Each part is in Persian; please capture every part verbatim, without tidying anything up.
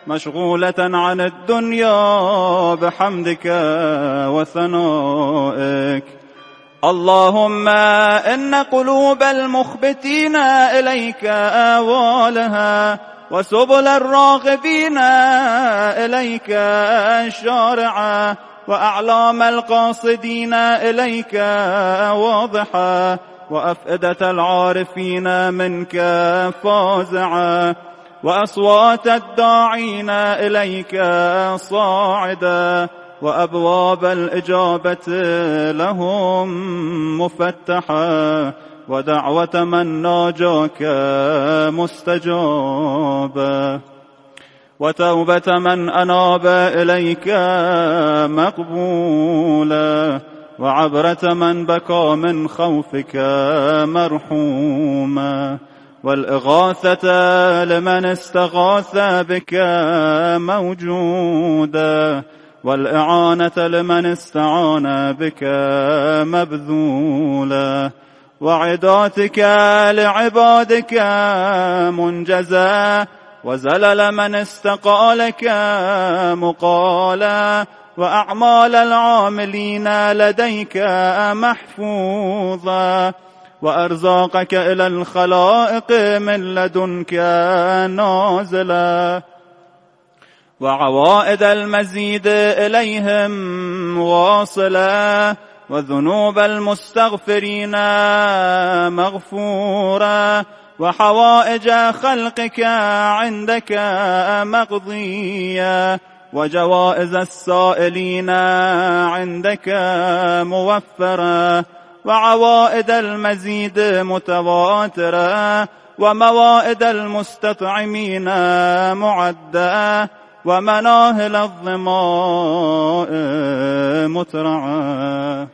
مشغولة عن الدنيا بحمدك وثنائك. اللهم إن قلوب المخبتين إليك آوالها، وسبل الراغبين إليك شارعة، وأعلام القاصدين إليك واضحة، وأفئدة العارفين منك فازعة، وأصوات الداعين إليك صاعدة، وأبواب الإجابة لهم مفتحة، ودعوة من ناجاك مستجابة، وتوبة من أناب إليك مقبولة، وعبرة من بكى من خوفك مرحومة، والإغاثة لمن استغاث بك موجودة، والإعانة لمن استعان بك مبذولة، وعداتك لعبادك منجزة، وزلل من استقالك مقالا، وأعمال العاملين لديك محفوظة، وأرزاقك إلى الخلائق من لدنك نازلة، وعوائد المزيد إليهم واصلة، وذنوب المستغفرين مغفورة، وحوائج خلقك عندك مقضية، وجوائز السائلين عندك موفرة، وعوائد المزيد متواترة، وموائد المستطعمين معدة، ومناهل الظماء مترعة.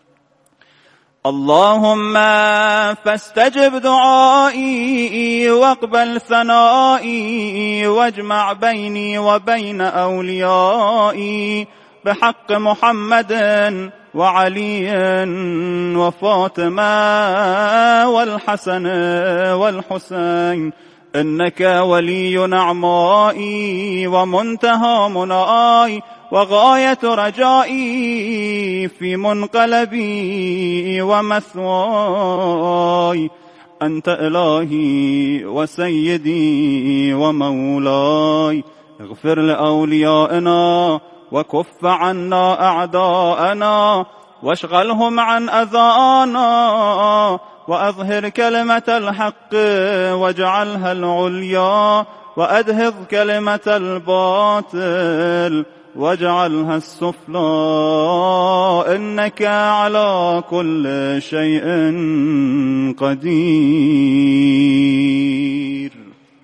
اللهم فاستجب دعائي واقبل ثنائي، واجمع بيني وبين أوليائي بحق محمد وعلي وفاطمة والحسن والحسين، إنك ولي نعمائي ومنتهى منائي وغاية رجائي في منقلبي ومثواي. أنت إلهي وسيدي ومولاي، اغفر لأوليائنا وكف عنا أعداءنا، واشغلهم عن أذانا، وأظهر كلمة الحق واجعلها العليا، وأدهض كلمة الباطل واجعلها السفلى، إنك على كل شيء قدير.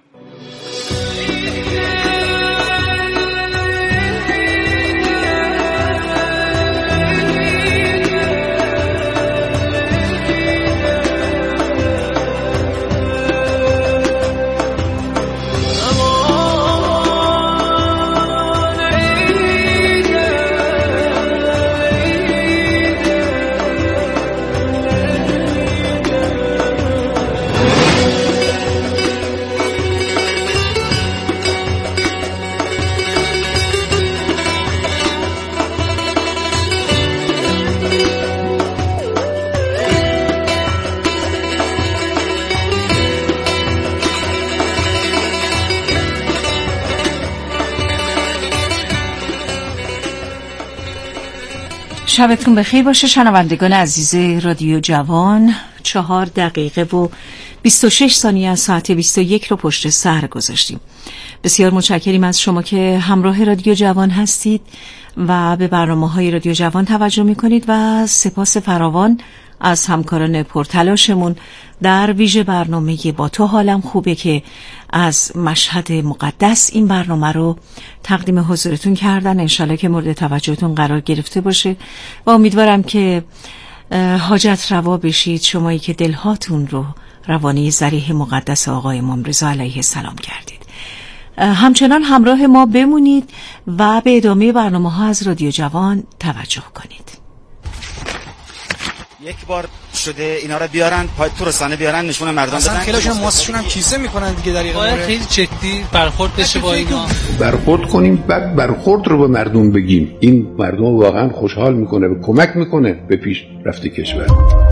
شبتون بخیر باشه شنوندگان عزیز رادیو جوان. چهار دقیقه و بیست و شش ثانیه از ساعت بیست و یک رو پشت سر گذاشتیم. بسیار متشکریم از شما که همراه رادیو جوان هستید و به برنامه‌های رادیو جوان توجه می‌کنید و سپاس فراوان از همکاران پرتلاشمون در ویژه برنامه با تو حالم خوبه که از مشهد مقدس این برنامه رو تقدیم حضورتون کردن. انشالله که مورد توجهتون قرار گرفته باشه و امیدوارم که حاجت روا بشید، شمایی که دلهاتون رو روانه ذریح مقدس آقای امام رضا علیه السلام کردید. همچنان همراه ما بمونید و به ادامه برنامه ها از رادیو جوان توجه کنید. یک بار شده اینا رو بیارن پای تو رسانه بیارن نشون مردم بدن. خیلیشون ماسشون هم کیسه میکنن دیگه در این مورد. خیلی جدی برخورد بشه با اینا. برخورد کنیم بعد برخورد رو به مردم بگیم. این مردم واقعا خوشحال میکنه و کمک میکنه به پیش رفت کشور.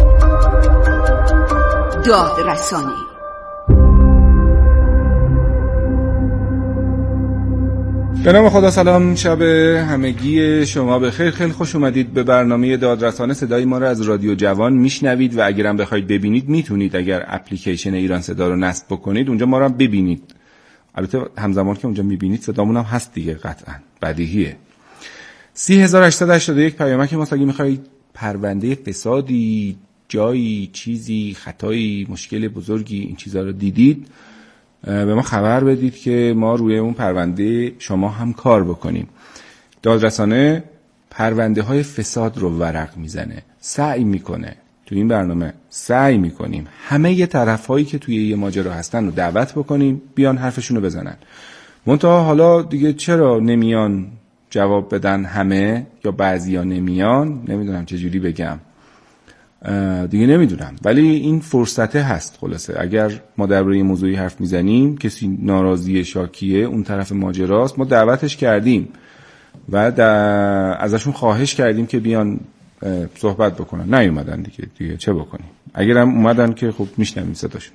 دادرسانی. به نام خدا. سلام، شب همگی شما بخیر. خیلی خوش اومدید به برنامه دادرسانه. صدای ما رو از رادیو جوان میشنوید و اگرم بخواید ببینید میتونید. اگر اپلیکیشن ایران صدا رو نصب بکنید اونجا ما رو هم ببینید. البته همزمان که اونجا میبینید صدامون هم هست دیگه، قطعا بدیهیه. سی هزار و هشتصد و هشتاد و یک پیامک ماست. اگه میخواید پرونده فسادی، جایی، چیزی، خطایی، مشکل بزرگی این چیزا رو دیدید به ما خبر بدید که ما روی اون پرونده شما هم کار بکنیم. دادرسانه پرونده های فساد رو ورق میزنه، سعی میکنه. تو این برنامه سعی میکنیم همه ی طرف هایی که توی یه ماجرا هستن رو دعوت بکنیم بیان حرفشون رو بزنن. منتها حالا دیگه چرا نمیان جواب بدن همه یا بعضیا نمیان، نمیدونم چجوری بگم دیگه نمیدونم، ولی این فرصته هست. خلاصه اگر ما درباره موضوعی حرف میزنیم کسی ناراضی، شاکیه، اون طرف ماجراست، ما دعوتش کردیم و ازشون خواهش کردیم که بیان صحبت بکنن. نیومدن دیگه دیگه چه بکنیم؟ اگرم اومدن که خب میشنویم صداشون.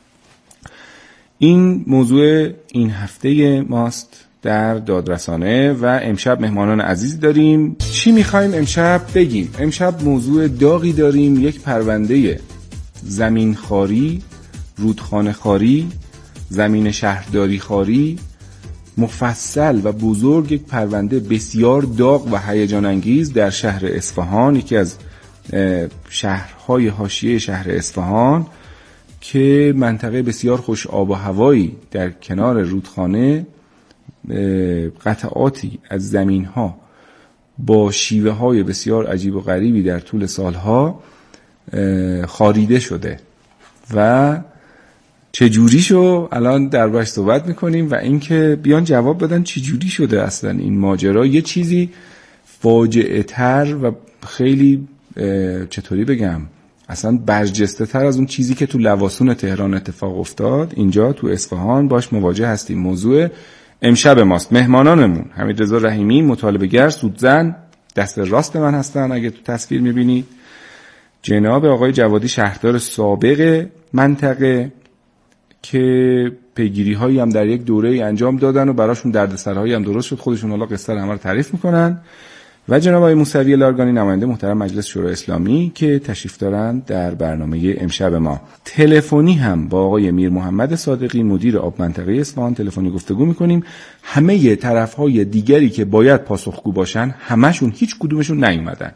این موضوع این هفته ماست در دادرسانه و امشب مهمانان عزیز داریم. چی میخوایم امشب بگیم؟ امشب موضوع داغی داریم. یک پرونده زمین خاری، رودخانه خاری، زمین شهرداری خاری، مفصل و بزرگ. یک پرونده بسیار داغ و هیجان انگیز در شهر اصفهان، یکی از شهرهای حاشیه شهر اصفهان که منطقه بسیار خوش آب و هوایی در کنار رودخانه، قطعاتی از زمین ها با شیوه های بسیار عجیب و غریبی در طول سالها خاریده شده و چجوری شو الان دربارش صحبت میکنیم و اینکه بیان جواب بدن چجوری شده اصلا این ماجرا. یه چیزی فاجعه تر و خیلی چطوری بگم اصلا برجسته تر از اون چیزی که تو لواسون تهران اتفاق افتاد اینجا تو اصفهان باش مواجه هستیم. موضوع امشب ماست. مهمانانمون حمیدرضا رحیمی، مطالبه‌گر، سودزن، دست راست من هستن اگه تو تصویر میبینید. جناب آقای جوادی، شهردار سابق منطقه که پیگیری هایی هم در یک دوره انجام دادن و براشون دردسرهایی هم درست شد، خودشون حالا قصه رو همه رو تعریف میکنن. و جناب آقای موسوی لارگانی، نماینده محترم مجلس شورای اسلامی که تشریف دارند در برنامه امشب ما. تلفنی هم با آقای میر محمد صادقی، مدیر آب منطقه اصفهان، تلفنی گفتگو میکنیم. همه طرفهای دیگری که باید پاسخگو باشن همشون هیچ کدومشون نیومدن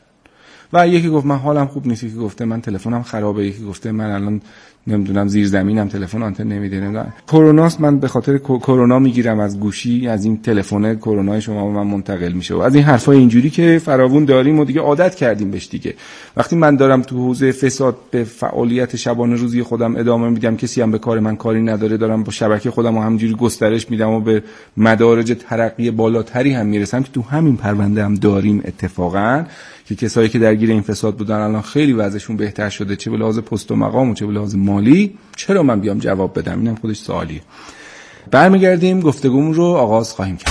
و یکی گفت من حالم خوب نیست، یکی گفته من تلفنم خرابه، یکی گفته من الان نمیدونم زیر زمینم تلفن آنتن نمیده، نمیدونم کروناست، من به خاطر کرونا میگیرم از گوشی، از این تلفن کرونا شما به من منتقل میشه و از این حرفای اینجوری که فراوون داریم و دیگه عادت کردیم بهش دیگه. وقتی من دارم تو حوزه فساد به فعالیت شبانه روزی خودم ادامه میدم، کسی هم به کار من کاری نداره، دارم با شبکه خودم رو همینجوری گسترش میدم و به مدارج ترقی بالاتری هم میرسم که تو همین پرونده هم داریم اتفاقا که کسایی که درگیر این فساد بودن الان خیلی وضعشون بهتر شده، چه به لحاظ پست و مقام و چه به لحاظ مالی. چرا من بیام جواب بدم؟ اینم خودش سوالیه. برمیگردیم گفتگومون رو آغاز خواهیم کرد.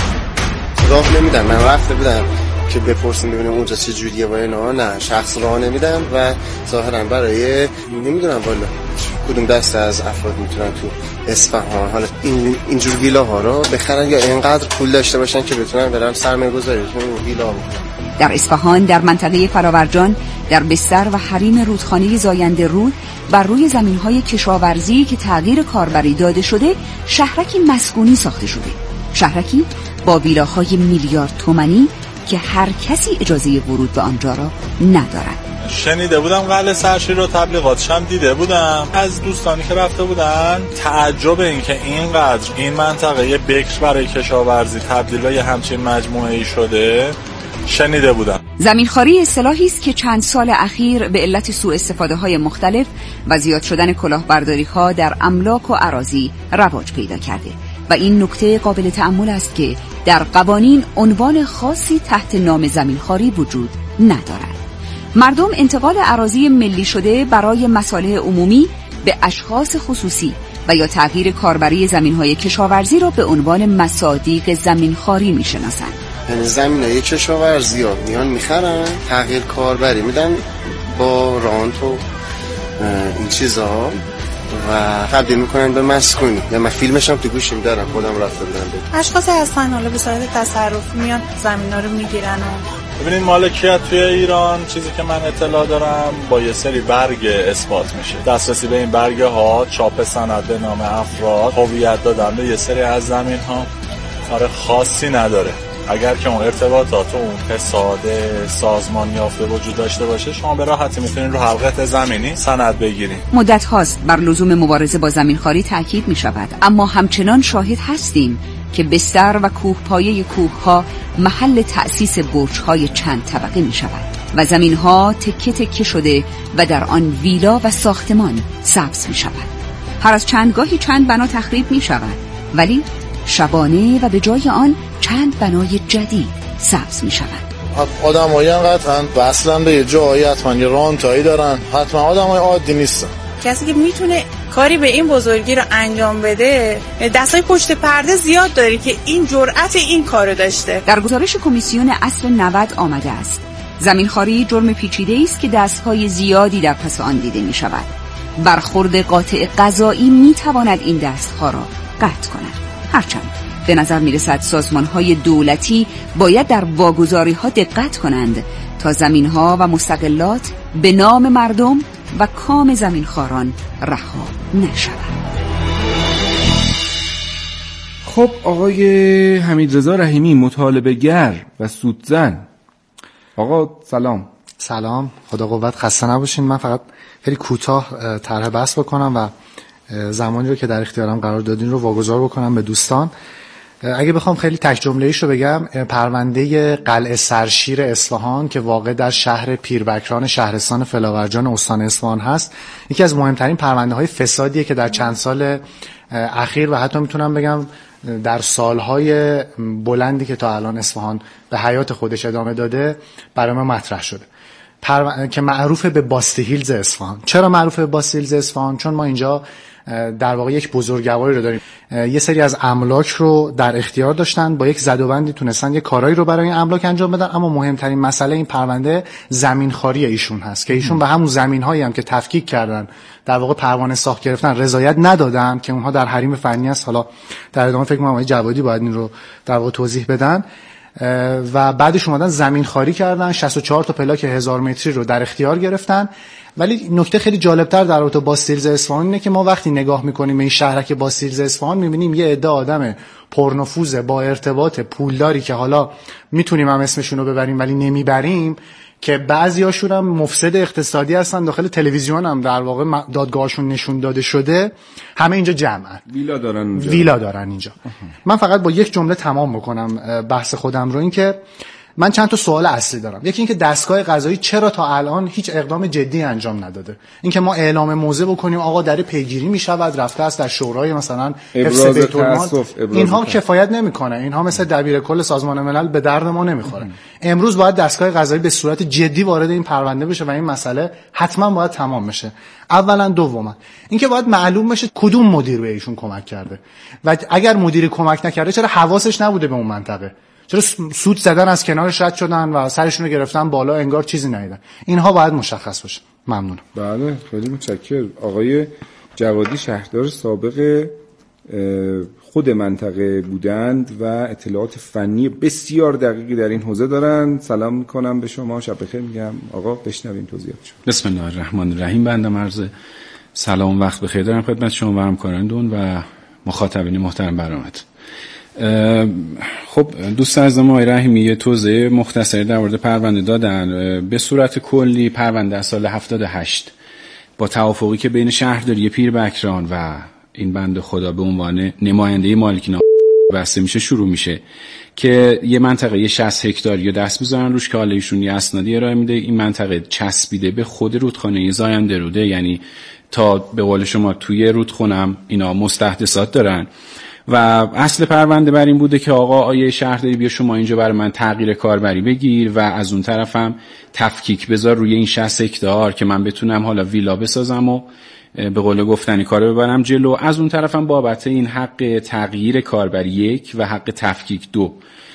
راه نمیدن، من رفته بودم که بپرسیم ببینیم اونجا چه جوریه و اینا، نه شخص راه نمیدن و ظاهرا برای نمیدونم والا کدوم دست از افراد میتونن تو اصفهان حالا این اینجور ویلاها رو بخرن یا اینقدر پول داشته باشن که بتونن برن سرمایه‌گذاری کنن اون ویلا بکنن. در اصفهان، در منطقه فراورجان، در بستر و حریم رودخانه زاینده رود، بر روی زمین‌های کشاورزی که تغییر کاربری داده شده، شهرکی مسکونی ساخته شده. شهرکی با ویلاهای میلیارد تومانی که هر کسی اجازه ورود به آنجا را ندارد. شنیده بودم قلعه سرشیر رو، تبلیغاتش هم دیده بودم از دوستانی که رفته بودن. تعجب این که اینقدر این منطقه یه بکر برای کشاورزی تبدیل به همچین مجموعه‌ای شده شنیده بودم. زمینخواری اصطلاحی است که چند سال اخیر به علت سوء استفاده های مختلف و زیاد شدن کلاهبرداری ها در املاک و اراضی رواج پیدا کرده و این نکته قابل تأمل است که در قوانین عنوان خاصی تحت نام زمینخواری وجود ندارد. مردم انتقال اراضی ملی شده برای مصالح عمومی به اشخاص خصوصی و یا تغییر کاربری زمین‌های کشاورزی را به عنوان مصادیق زمینخواری می‌شناسند. یعنی زمین‌های کشاورزی ها میان میخرن، تغییر کاربری میدن با رانت و این چیزها و تبدیل میکنن به مسکونی. یا من فیلمش هم تو گوشیم دارم، خودم رفته بودم ببینم. اشخاص هستن حالا به صورت تصرفی میان زمینا رو میگیرن و ببینید مالکیت توی ایران چیزی که من اطلاع دارم با یه سری برگ اثبات میشه. دسترسی به این برگ ها، چاپ سند به نام افراد، هویت دادن به یه سری از زمین ها کار خاصی نداره. اگر که اون ارتباطات و اون حساد سازمان یافته وجود داشته باشه، شما به راحتی میتونید رو حلقه زمینی سند بگیرید. مدت هاست بر لزوم مبارزه با زمینخواری تاکید میشود، اما همچنان شاهد هستیم که بستر و کوهپایه کوهها محل تأسیس برج‌های چند طبقه میشود و زمینها تکه تکه شده و در آن ویلا و ساختمان سبز میشود. هر از چندگاهی چند بنا تخریب میشود، ولی شبانه و به جای آن چند بنای جدید سبز می شود. آدم هایی هم قطعا وصلن به یه جایی، حتما یه رانتایی دارن، حتما آدم های عادی نیستن. کسی که میتونه کاری به این بزرگی رو انجام بده دستای پشت پرده زیاد داره که این جرأت این کارو داشته. در گزارش کمیسیون اصل نود آمده است زمینخواری جرم پیچیده است که دستهای زیادی در پس آن دیده می شود. برخورد قاطع قضایی می تواند این دستها را قطع کند. هرچند به نظر می رسد سازمان‌های دولتی باید در واگذاری‌ها دقت کنند تا زمین‌ها و مستغلات به نام مردم و کام زمینخواران رها نشود. خب آقای حمیدرضا رحیمی، مطالبه گر و سودزن. آقا سلام. سلام، خدا قوت، خسته نباشین. من فقط خیلی کوتاه طرح بحث بکنم و زمانی رو که در اختیارم قرار دادین رو واگذار بکنم به دوستان. اگه بخوام خیلی تک جمله‌ایش رو بگم، پرونده قلعه سرشیر اصفهان که واقع در شهر پیربکران شهرستان فلاورجان استان اصفهان هست، یکی از مهمترین پرونده‌های فسادیه که در چند سال اخیر و حتی میتونم بگم در سالهای بلندی که تا الان اصفهان به حیات خودش ادامه داده برای ما مطرح شده، پرو... که معروف به باستیل هیلز اصفهان. چرا معروف به باستیل هیلز اصفهان؟ چون ما اینجا در واقع یک بزرگواری رو داریم. یه سری از املاک رو در اختیار داشتن، با یک زدوبندی تونستن یه کارایی رو برای این املاک انجام بدن، اما مهمترین مسئله این پرونده زمینخواری ایشون هست که ایشون به همون زمین‌هایی هم که تفکیک کردن در واقع پروانه ساخت گرفتن رضایت ندادن که اونها در حریم فنی است. حالا در ادامه فکر می‌کنم آقای جوادی باید این رو در واقع توضیح بدن. و بعدش اومدن زمین خاری کردن، شصت و چهار تا پلاک هزار متری رو در اختیار گرفتن. ولی نکته خیلی جالبتر در رابطه با باستیلز اصفهان اینه که ما وقتی نگاه میکنیم به این شهرک باستیلز اصفهان میبینیم یه عده آدم پرنفوذ با ارتباط پولداری که حالا میتونیم هم اسمشون رو ببریم ولی نمیبریم، که بعضیاشون هم مفسد اقتصادی هستن، داخل تلویزیون هم در واقع دادگاهشون نشون داده شده، همه اینجا جمعن، ویلا دارن اینجا. ویلا دارن اینجا. من فقط با یک جمله تمام بکنم بحث خودم رو، این که من چند تا سوال اصلی دارم. یکی اینکه دستگاه قضایی چرا تا الان هیچ اقدام جدی انجام نداده؟ اینکه ما اعلام موضع بکنیم آقا در پیگیری میشود، رفته است در شورای مثلا حفظ بیت المال، اینها کفایت نمیکنه. اینها مثل دبیر کل سازمان ملل به درد ما نمیخوره. امروز باید دستگاه قضایی به صورت جدی وارد این پرونده بشه و این مسئله حتما باید تمام بشه. اولا. دوما اینکه باید معلوم بشه کدوم مدیر به ایشون کمک کرده و اگر مدیری کمک نکرده چرا حواسش نبوده به اون منطقه، چرا سود زدن از کنارش رد شدن و سرشون رو گرفتن بالا انگار چیزی ندیدن. اینها باید مشخص باشه. ممنونم. بله خیلی متشکرم. آقای جوادی شهردار سابق خود منطقه بودند و اطلاعات فنی بسیار دقیقی در این حوزه دارند. سلام میکنم به شما، شب بخیر میگم. آقا بشنویم توضیحاتشون. بسم الله الرحمن الرحیم. بنده عرض سلام وقت بخیر دارم خدمت شما و همکارانتون و مخاطبین محترم برنامه‌تون. خب دوست عزیزم آقای رحیمی یه توضیح مختصری در مورد پرونده دادن. به صورت کلی پرونده از سال هفتاد و هشت با توافقی که بین شهرداری پیربکران و این بنده خدا به عنوان نماینده مالکین بسته میشه شروع میشه که یه منطقه شصت هکتاری دست میذارن روش که حالا ایشون یه اسنادی ارائه میده. این منطقه چسبیده به خود رودخانه زاینده روده، یعنی تا به قول شما توی رودخونم اینا مستحدثات دارن و اصل پرونده بر این بوده که آقا آیه شهرداری بیا شما اینجا برای من تغییر کاربری بگیر و از اون طرفم تفکیک بذار روی این شصت هکتار که من بتونم حالا ویلا بسازم و به قول گفتنی کارو ببرم جلو. از اون طرفم بابت این حق تغییر کاربری یک و حق تفکیک دو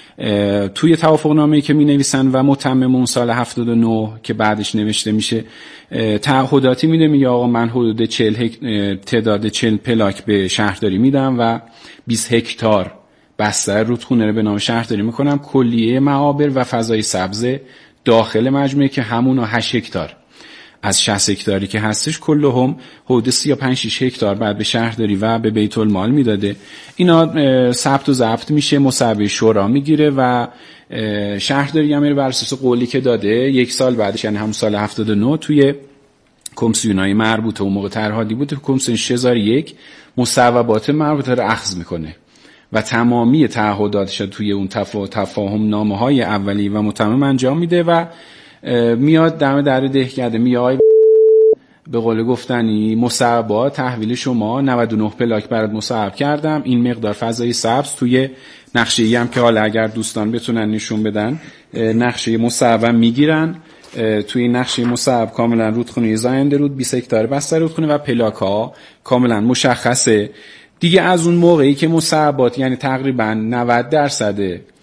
توی توافقنامه‌ای که می‌نویسن و متمم اون سال هفتاد و نه که بعدش نوشته میشه تعهداتی میده، میگه آقا من حدود چهل هک... تعداد چهل پلاک به شهرداری میدم و بیست هکتار بستر رودخونه رو به نام شهرداری میکنم، کلیه معابر و فضای سبز داخل مجموعه که همون هشت هکتار از شصت هکتاری که هستش کلهم حدود سی و پنج شش هکتار بعد به شهرداری و به بیت المال میداده. اینا ثبت و ضبط میشه، مصوبه شورا میگیره و شهرداری هم میره بر اساس قولی که داده یک سال بعدش یعنی همون سال هفتاد و نه توی کمیسیونای مربوطه اون موقع طرح‌هادی بود، کمیسیون شش هزار و یک مصوبات مربوطه رو اخذ میکنه و تمامی تعهداتش توی اون تفا... تفاهم نامه‌های اولیه و متمم انجام میده و میاد دم در دهکده میای به قول گفتنی مصوبا تحویل شما نود و نه پلاک برات مصوب کردم، این مقدار فضای سبز توی نقشه‌ای هم که حالا اگر دوستان بتونن نشون بدن نقشه مصوب میگیرن، توی نقشه مصوب کاملا رودخونه زاینده رود بیست هکتار بستر رودخونه و پلاک ها کاملا مشخصه دیگه. از اون موقعی که مصوبات یعنی تقریبا نود درصد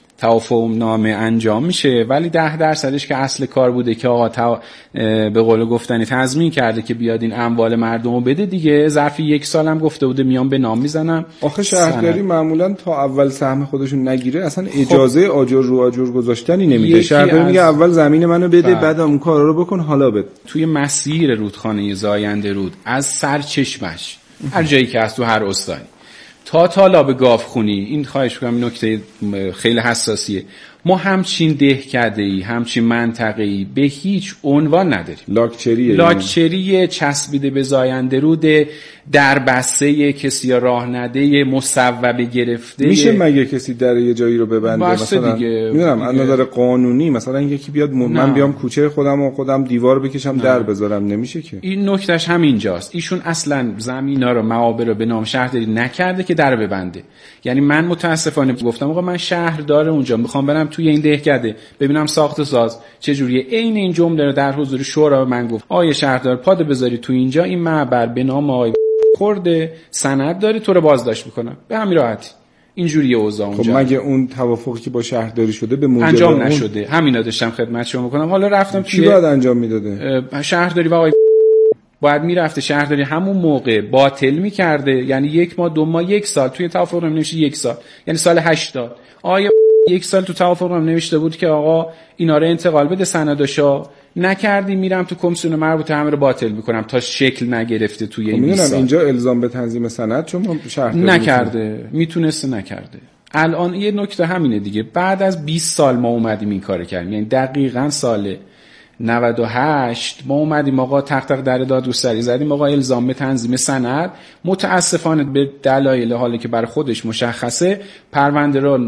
توافق نامه انجام میشه ولی ده درصدش که اصل کار بوده که آقا تا... به قول گفتنی تضمین کرده که بیاد این اموال مردم رو بده دیگه، ظرف یک سال هم گفته بوده میام به نام میزنم. آخه شهرداری معمولا تا اول سهم خودشون نگیره اصلا اجازه خب آجر رو آجر گذاشتنی نمیده. شهرداری میگه اول زمین منو بده بعد اون کارا رو بکن حالا بده. توی مسیر رودخانه زاینده رود از سرچشمش هر جایی که از تو هر استانی تا تالاب گاوخونی، این خواهش می‌کنم نکته خیلی حساسیه، ما همچین دهکده‌ای همچین منطقه‌ای به هیچ عنوان نداریم. لاکچریه لاکچری چسبیده به زاینده رود در بسته کسی راه نده مصوبه گرفته. میشه مگه کسی در یه جایی رو ببنده مثلا میدونم از نظر قانونی مثلا یکی بیاد من, من بیام کوچه خودم و خودم دیوار بکشم نه. در بذارم نمیشه که. این نکتهش همینجاست، ایشون اصلا زمینا رو معابر رو به نام شهرداری نکرده که در ببنده. یعنی من متاسفانه گفتم آقا من شهردار اونجا میخوام برم توی این دهکده ببینم ساخت و ساز چه جوریه، عین این جمله رو در حضور شورا من گفت آیه شهردار پاد بذاری تو اینجا این معبر به نام آقای خورده سند داری تو رو بازداشت میکنم، به همین راحتی. اینجوریه اوضاع اونجا. خب مگه اون توافقی که با شهرداری شده به موجب انجام اون... نشده؟ همینا داشتم خدمت شما میکنم. حالا رفتم چی باید انجام میداده؟ شهرداری و آقای باید میرفته شهرداری همون موقع باطل میکرده، یعنی یک ماه دو ماه یک سال توی توافق نامه نوشته یک سال یعنی سال هشتاد آیه یک سال تو توافق نامه نوشته بود که آقا اینا رو انتقال بده سنداشا، نکردی میرم تو کمیسیون مربوطه همه رو باطل میکنم تا شکل نگرفته توی این بیست سال. اینجا الزام به تنظیم سند چون شهرداری نکرده، میتونسته نکرده. الان یه نکته همینه دیگه، بعد از بیست سال ما اومدیم این کارو کردیم، یعنی دقیقاً سال نود و هشت ما اومدیم آقا تق تق در دادگستری زدیم آقا الزام به تنظیم سند. متاسفانه به دلایل حالی که برای خودش مشخصه پرونده رو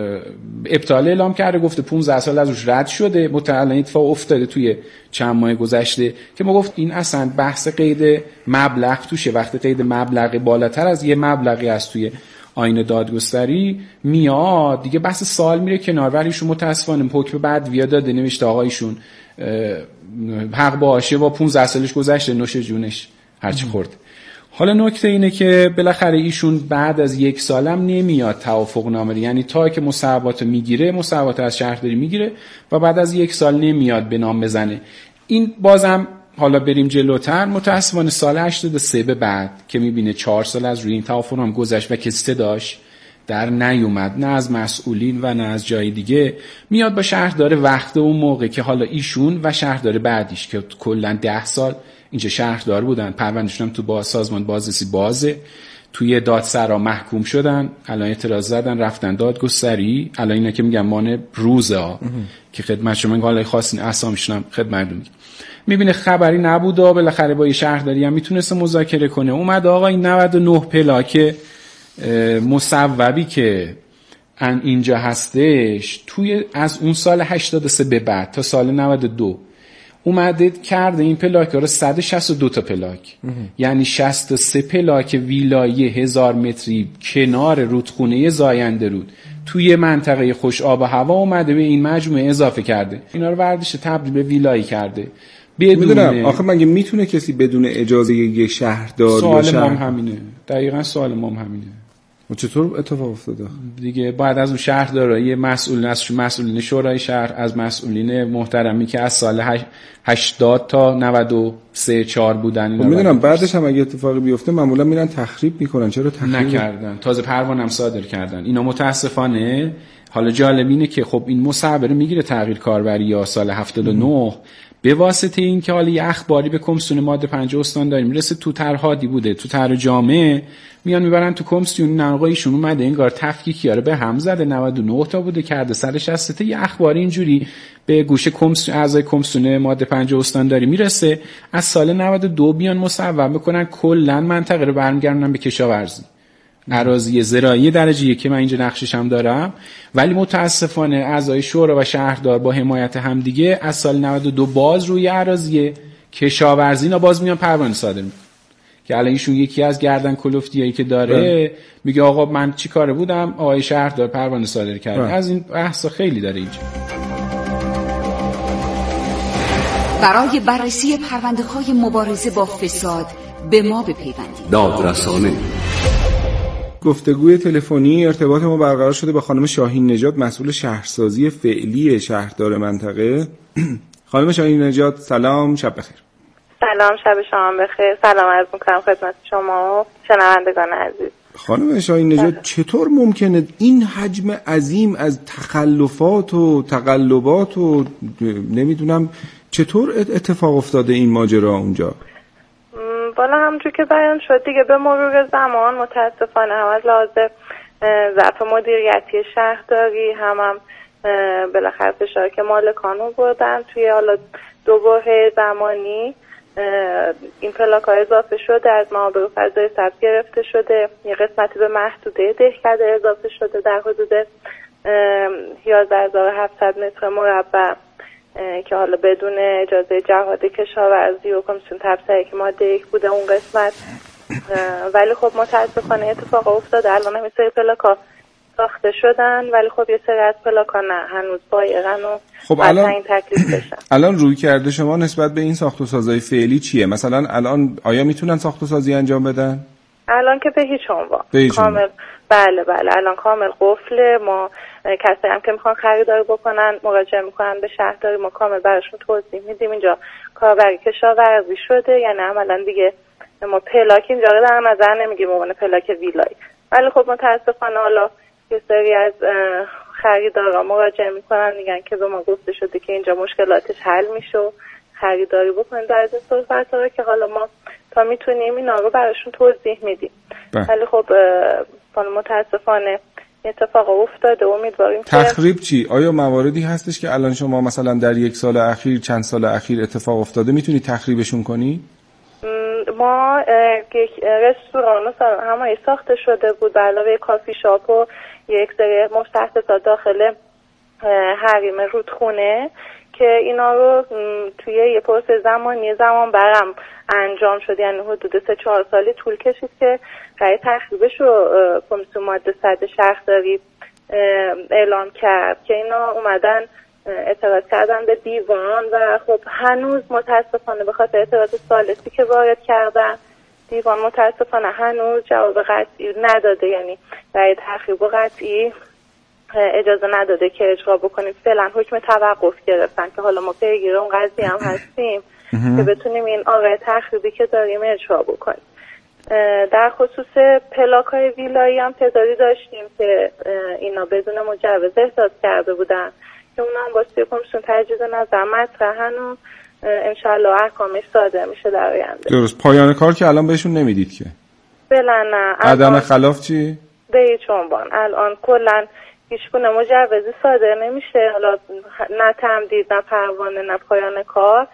ابطال اعلام کرده، گفته پانزده سال ازش رد شده. متعلق اتفاق افتاده توی چند ماه گذشته که ما گفت این اصلا بحث قید مبلغ توشه، وقتی قید مبلغ بالاتر از یه مبلغی از توی آیین دادگستری میاد دیگه بحث سال میره کنار. ولی ایشون متاسفانه حکم بعد ویا داده نوشته آقا ایشون حق باشه با پانزده سالش گذشته نوش جونش هرچی خورد. حالا نکته اینه که بالاخره ایشون بعد از یک سالم نمیاد توافق نامه، یعنی تا که مصوبات میگیره مصوبات از شهرداری میگیره و بعد از یک سال نمیاد به نام بزنه. این بازم حالا بریم جلوتر متاسفانه سال هشتاد و سه به بعد که میبینه چهار سال از روی این توافق نامه گذشت و کسی داشت در نیومد نه از مسئولین و نه از جای دیگه، میاد با شهردار وقت اون موقع که حالا ایشون و شهردار بعدیش که کلا ده سال اینجا شهردار بودن، پروندهشون هم تو با سازمان بازرسی بازه، توی دادسرا محکوم شدن، الان اعتراض زدن رفتن دادگستری. الان اینا که میگم مانع روزه ها که خدمت شما این حالا خواستین اسامیشون هم خدمت میگم، میبینه خبری نبوده و بالاخره با شهرداری هم میتونسته مذاکره کنه. اومد آقا این نود و نه پلاک مصوبی که اینجا هستش توی از اون سال هشتاد و سه به بعد تا سال نود و دو اومده کرده این پلاک ها رو صد و شصت و دو تا پلاک اه. یعنی شصت و سه پلاک ویلایی هزار متری کنار رودخونه زاینده رود توی منطقه خوش آب و هوا اومده به این مجموعه اضافه کرده. اینا رو وردش تبدیل به ویلایی کرده. بدون آخه مگه میتونه کسی بدون اجازه یک شهردار سوال شهر... ما هم همینه. دقیقاً سوال ما هم همینه. و چطور اتفاق افتاده؟ دیگه بعد از اون شهردارای مسئولین از مسئولین شورای شهر، از مسئولین محترمی که از سال هشتاد تا نود و سه چهار بودن، میدونم بعدش هم اگه اتفاقی بیفته معمولا میرن تخریب میکنن. چرا تخریب نکردن؟ تازه پروانه صادر کردن. اینا متاسفانه حالا جالب اینه که خب این مصوبه میگیره تغییر کاربری یا سال هفتاد و نه به واسطه این که حالا یه اخباری به کمیسیون ماده پنجاه استان داریم میرسه تو طرحادی بوده، تو طرح جامعه میان میبرن تو کمیسیون نقایشون اومده انگار تفکیکی رو به هم زده، نود و نه تا بوده کرده سر شصت تا یه اخباری اینجوری به گوش کمیسیون اعضای کمیسیون ماده پنجاه استان داری میرسه. از سال نود و دو بیان مصوب بکنن کلا منطقه رو برمیگردونن به کشاورزی، اراضی زراعی درجه یک که من اینجا نقشش هم دارم. ولی متاسفانه اعضای شورا و شهردار با حمایت همدیگه از سال نود و دو باز روی اراضی کشاورزی اینا باز میان پروانه صادر میکنن که الان ایشون یکی از گردن کلفتیایی که داره بره. میگه آقا من چی کاره بودم، آقای شهردار پروانه صادر کرد. از این بحثا خیلی داره اینجا. برای بررسی پرونده‌های مبارزه با فساد به ما بپیوندید. دادرسانه گفتگوی تلفنی ارتباط ما برقرار شده با خانم شاهین نژاد، مسئول شهرسازی فعلی شهردار منطقه. خانم شاهین نژاد سلام، شب بخیر. سلام، شب شما بخیر. سلام عرض می‌کنم خدمت شما و شنوندگان عزیز. خانم شاهین نژاد چطور ممکنه این حجم عظیم از تخلفات و تقلبات و نمیدونم چطور اتفاق افتاده این ماجرا اونجا؟ بالا همونجور که بیان شد دیگه به مرور زمان متاسفانه هم از لحاظ ضعف مدیریتی شهرداری هم هم بالاخره فشار که مالکان رو بردن توی حالا دو بره زمانی این پلاک ها اضافه شده، از معابر و فضای سبز گرفته شده، یه قسمتی به محدوده دهکده اضافه شده در حدود یازده هزار و هفتصد متر مربع که حالا بدون اجازه جهاد کشاورزی و کمیسیون تبصره که ماده یک بوده اون قسمت. ولی خب متاسفانه اتفاق افتاده الان هم سری پلاکا ساخته شدن ولی خب یه سری از پلاکا نه هنوز بایقن و خب الان این تکلیف بشن. الان روی کرده شما نسبت به این ساخت و سازهای فعلی چیه؟ مثلا الان آیا میتونن ساخت و سازی انجام بدن؟ الان که به هیچ عنوان کامل عنوان. بله بله الان کامل قفله. ما کسی هم که میخوان خریداری بکنن مراجعه میکنن به شهرداری، ما کامل براشون توضیح میدیم اینجا کاربری کشاورزی شده، یعنی عملا دیگه ما پلاک اینجا رو در نظر نمیگیم عنوان پلاک ویلایی. ولی خب متاسفانه حالا یه سری از خریدارا مراجعه میکنن میگن که به ما گفته شده که اینجا مشکلاتش حل میشه و خریداری بکنن در از این صحبت ها که حالا ما تا میتونیم اینا رو براشون توضیح میدیم. ولی خب متاسفانه اتفاق افتاده و امیدواریم که تخریب چی؟ آیا مواردی هستش که الان شما مثلا در یک سال اخیر چند سال اخیر اتفاق افتاده میتونی تخریبشون کنی؟ ما یک رستوران همه ساخته شده بود به علاوه کافی شاپ و یک سری مستحدثات داخل حریم رودخونه که اینا رو توی یه پروسه زمانی زمان برم انجام شد، یعنی حدود سه چهار سالی طول کشید که قرار تخریبش رو کمیسیون ماده صد شهرداری اعلام کرد که اینا اومدن اعتراض کردن به دیوان و خب هنوز متاسفانه به خاطر اعتراض ثالثی که وارد کردن دیوان متاسفانه هنوز جواب قطعی نداده، یعنی برای تخریب قطعی اجازه نداده که اجرا بکنیم. فعلا حکم توقف گرفتن که حالا ما پیگیر اون قضیه هم هستیم که بتونیم این آقای تخریبی که داریم اجرا بکنیم. در خصوص پلاک های ویلایی هم تعدادی داشتیم که اینا بدون مجوز احداث کرده بودن که اونا هم واسه کمیسیون تجدید نظر مطرحن و انشالله احکامش صادر میشه در آینده. درست. پایان کار که الان بهشون نمیدید که؟ فعلا نه. عدم خلاف چی؟ به هیچ عنوان الان کلا هیچگونه مجوزی صادر نمیشه، حالا نه تمدید نه پروانه نه پایان کار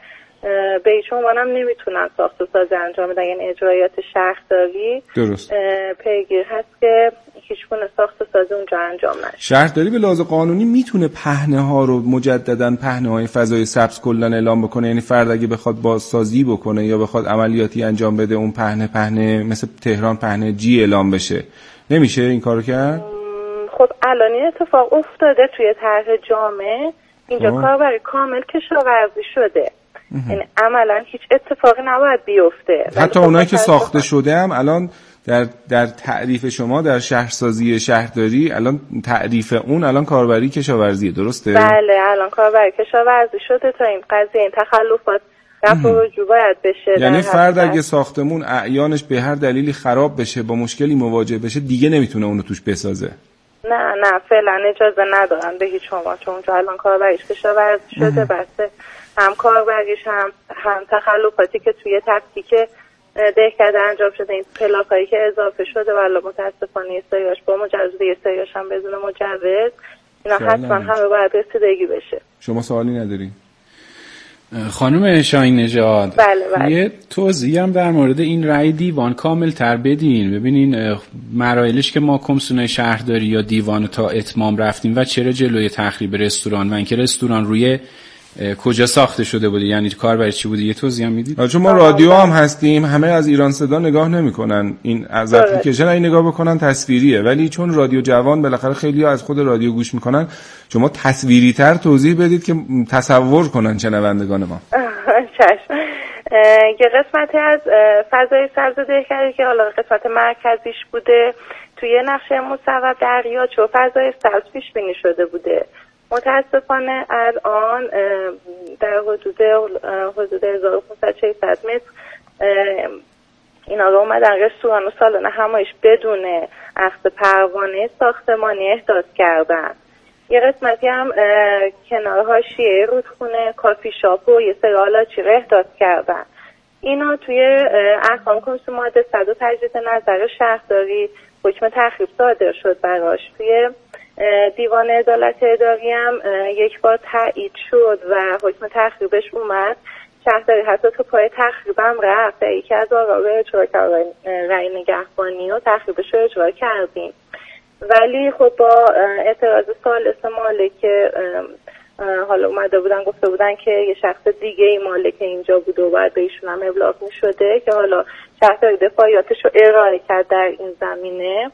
به هیچ عنوانم نمیتونن ساخت و سازی انجام بدن. یعنی اجرایات شهرداری درست پیگیر هست که هیچگونه ساخت و سازی اونجا انجام نشه. شهرداری به لحاظ قانونی میتونه پهنه ها رو مجددا پهنه های فضای سبز کلا اعلام بکنه؟ یعنی فرد اگه بخواد بازسازی بکنه یا بخواد عملیاتی انجام بده اون پهنه پهنه مثل تهران پهنه جی اعلام بشه، نمیشه این کارو کرد؟ خب الان این اتفاق افتاده توی طرح جامع، اینجا کاربری کامل کشاورزی شده. یعنی عملا هیچ اتفاقی نباید بیفته. حتی اونایی که ساخته شده هم الان در در تعریف شما در شهرسازی شهرداری الان تعریف اون الان کاربری کشاورزیه، درسته؟ بله الان کاربری کشاورزی شده تا این قضیه این تخلفات رفع و رجوع باید بشه. یعنی فرد اگه ساختمون اعیانش به هر دلیلی خراب بشه، با مشکلی مواجه بشه، دیگه نمیتونه اونو توش بسازه. نه نه فعلا اجازه ندارن به هیچ عنوان، چون اونجا الان کاربریش کشاورزی شده. بسته هم کاربریش هم هم تخلفاتی که توی تفکیک دهکده انجام شده، این پلاکایی که اضافه شده والا متاسفانه یه سریاش با مجوز، یه سریاش هم بدون مجوز، اینا حتما همه باید رسیدگی بشه. شما سوالی نداری؟ خانم شاهین نژاد، بله بله. یه توضیحی هم در مورد این رأی دیوان کامل تر بدین. ببینین مراحلش که ما کمیسیون شهرداری یا دیوان تا اتمام رفتیم و چرا جلوی تخریب رستوران و اینکه رستوران روی کجا ساخته شده بوده، یعنی کار برای چی بوده، یه توضیح هم میدید؟ چون ما رادیو هم هستیم، همه از ایران صدا نگاه نمیکنن، این از اپلیکیشن این نگاه بکنن تصویریه، ولی چون رادیو جوان بالاخره خیلی ها از خود رادیو گوش میکنن، شما تصویری تر توضیح بدید که تصور کنن شنوندگان ما. چشم. یه قسمتی از فضای سبز دهکده که حالا قسمت مرکزیش بوده توی نقشه مصوب دریا چو فضای سبز پیش بینی شده بوده. متاسفانه الان در حدود حدود هزار و پانصد ششصد متر اینا رو اومدن رستوران و سالن همایش بدون اخذ پروانه ساختمانی احداث کردن. یه قسمتی هم کنار حاشیه رودخونه کافی شاپ و یه سری آلاچی رو احداث کردن. اینا توی احکام کمیسیون ماده صد و تجدید نظر شهرداری حکم تخریب صادر شد براش. توی دیوان عدالت اداری هم یک بار تایید شد و حکم تخریبش اومد. شهرداری حتی تو پای تخریبم رفت، یکی از آقا رو اجرا کرد، رأی نگهبانی و تخریبش رو اجرا کردیم. ولی خب با اعتراض ثالث مالک که حالا اومده بودن گفته بودن که یه شخص دیگه ای مالک اینجا بود و باید به ایشون هم ابلاغ می شده که حالا شهرداری دفاعیاتش رو ارائه کرد در این زمینه.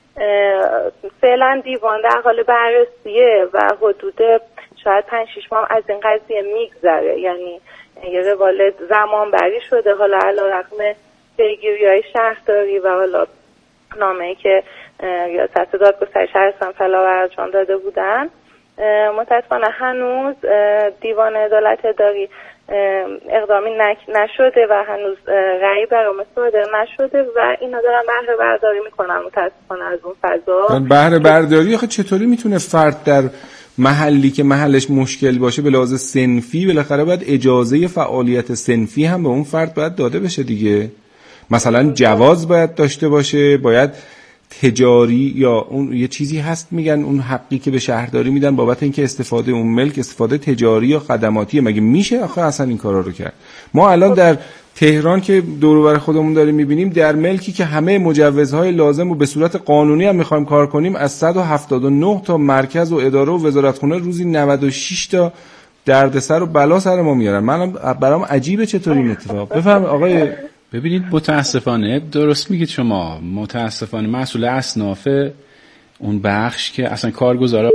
فعلا دیوان در حال بررسیه و حدود شاید پنج شش ماه از این قضیه میگذره، یعنی یه روال زمان بری شده. حالا علیرغم پیگیری‌های شهرداری و حالا نامه‌ای که ریاست دادگستری شهرستان فلاورجان داده بودن، متاسفانه هنوز دیوان عدالت اداری اقدامی نشده و هنوز رأی برام صادر نشده و اینا دارن بهره برداری میکنن متاسفانه از اون فضا. بهره برداری آخه چطوری میتونه فرد در محلی که محلش مشکل باشه به لحاظ صنفی بالاخره باید اجازه فعالیت صنفی هم به اون فرد باید داده بشه دیگه؟ مثلا جواز باید داشته باشه، باید تجاری یا اون یه چیزی هست میگن اون حقی که به شهرداری میدن بابت اینکه استفاده اون ملک استفاده تجاری یا خدماتیه، مگه میشه آخه اصلا این کارا رو کرد؟ ما الان در تهران که دور و بر خودمون داریم میبینیم در ملکی که همه مجوزهای لازم و به صورت قانونی هم میخوایم کار کنیم، از صد و هفتاد و نه تا مرکز و اداره و وزارتخونه روزی نود و شش تا دردسر و بلا سر ما میارن. منم برام عجیبه چطوری این اتفاق. بفهم آقای ببینید متاسفانه درست میگید شما، متاسفانه مسئول اصناف اون بخش که اصلا کارگزارا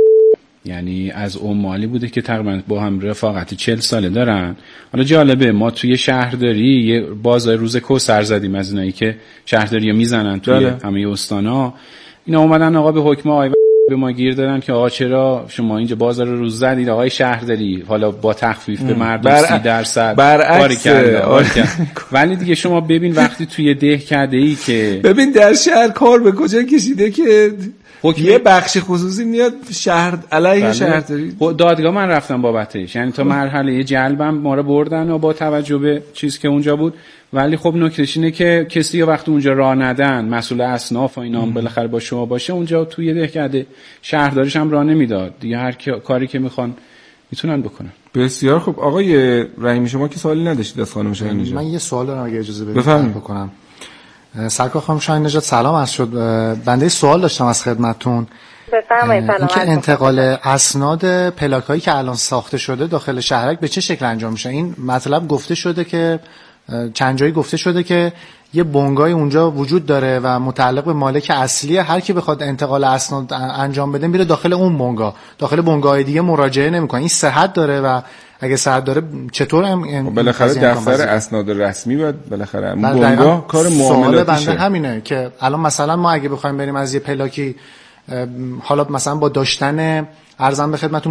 یعنی از اون مالی بوده که تقریبا با هم رفاقتی چهل ساله دارن. حالا جالبه ما توی شهرداری یه بازار روز کوثر زدیم از اینایی که شهرداری ها میزنن توی داره. همه استانا اینا اومدن آقا به حکم آقای به ما گیر دادن که آقا چرا شما اینجا بازار رو روز زدید آقای شهرداری، حالا با تخفیف به مردم بر... سی درصد کاری کرده. ولی دیگه شما ببین وقتی توی دهکده‌ای که ببین در شهر کار به کجا کشیده که حکم... یه بخش خصوصی میاد شهر علیه شهرداری. دادگاه من رفتم بابتش، یعنی تا مرحله جلبم ما رو بردن و با توجه به چیزی که اونجا بود. ولی خب نکتهش اینه که کسی یا وقتی اونجا راه ندن مسئول اصناف و اینا هم بالاخره با شما باشه اونجا توی دهکده شهرداریش هم راه نمیداد دیگه، هر کاری که میخوان میتونن بکنن. بسیار خوب. آقای رحیمی شما که سوالی نداشتید از خانم شاهین نژاد؟ من یه سوال دارم اگه اجازه بدید بکنم. سرکار خانم شاهین نژاد سلام عرض شد. بنده سوال داشتم از خدمتتون. بفرمایید. سلام. اینکه انتقال اسناد پلاکایی که الان ساخته شده داخل شهرک به چه شکل انجام میشه؟ این مطلب گفته شده که چند جایی گفته شده که یه بنگاه اونجا وجود داره و متعلق به مالک اصلی، هر کی بخواد انتقال اسناد انجام بده میره داخل اون بنگاه، داخل بنگاه دیگه مراجعه نمیکنه. این صحت داره و اگه صحت داره چطور هم بالاخره دفتر اسناد رسمی باید بالاخره اون بنگاه کار معاملاتیشه. بنده همینه که الان مثلا ما اگه بخوایم بریم از یه پلاکی، حالا مثلا با داشتن ارزم به خدمتتون